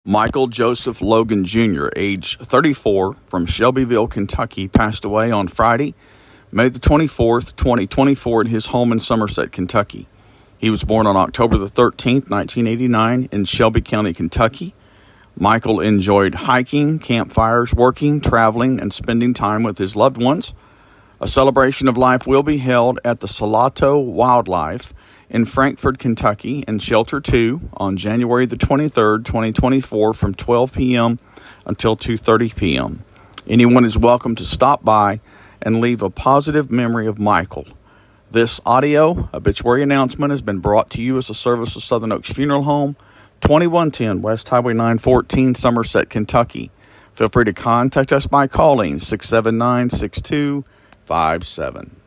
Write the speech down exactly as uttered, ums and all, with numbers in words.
Michael Joseph Logan Junior, age thirty-four, from Shelbyville, Kentucky, passed away on Friday, May the twenty-fourth, twenty twenty-four, at his home in Somerset, Kentucky. He was born on October the thirteenth, nineteen eighty-nine, in Shelby County, Kentucky. Michael enjoyed hiking, campfires, working, traveling, and spending time with his loved ones. A celebration of life will be held at the Salato Wildlife in Frankfort, Kentucky, in Shelter two on January the twenty-third, twenty twenty-four, from twelve p.m. until two thirty p.m. Anyone is welcome to stop by and leave a positive memory of Michael. This audio obituary announcement has been brought to you as a service of Southern Oaks Funeral Home, twenty-one ten West Highway nine fourteen, Somerset, Kentucky. Feel free to contact us by calling six seven nine, six two five seven.